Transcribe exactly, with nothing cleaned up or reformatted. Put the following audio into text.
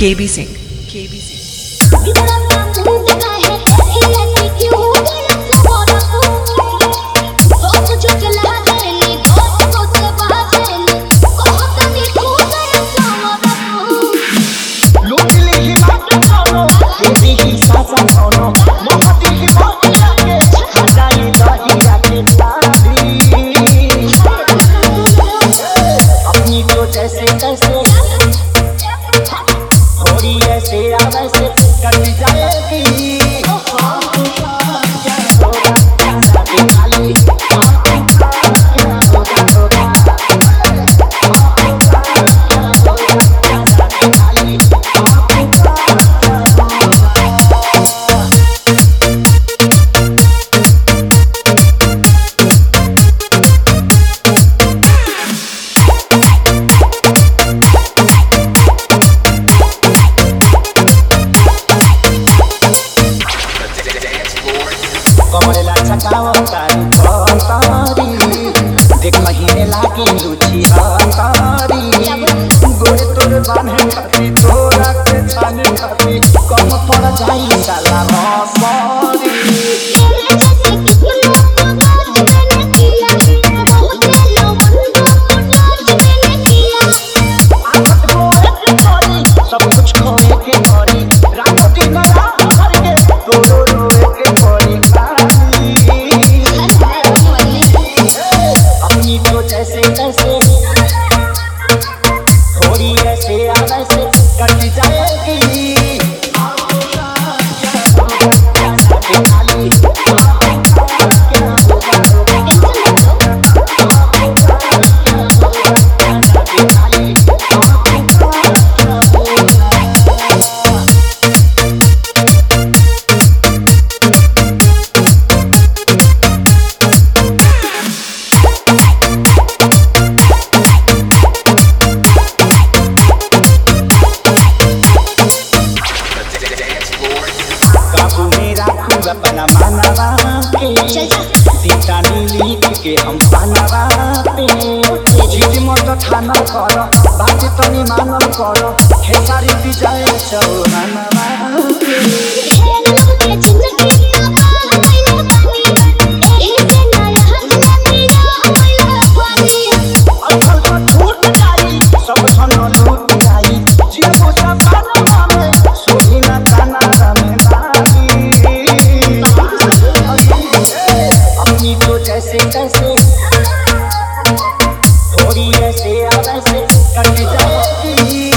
के बी सिंह के बी सिंह देख महीने लागे रुचि अंतारी गोरे तोरे बांधे खाती तोरा के छाने खाती कम पड़ जाई साला मौसरी सब कुछ खोए के पड़ी रातों दिन रात भर के तोरो रोए के पड़ी जैसे तैसे थोड़ी ऐसे वैसे कट जाएगी अपना मानवा के सीता नीली के हम पानवा पे झिझ मत थाना कर बात तनी मानल कर खेसारी विजय चौहानवा सब धन लूट जाई जीवो सब पानवा में सोही ना ताना में जैसे तैसे थोड़ी ऐसे वैसे कट जाएगी।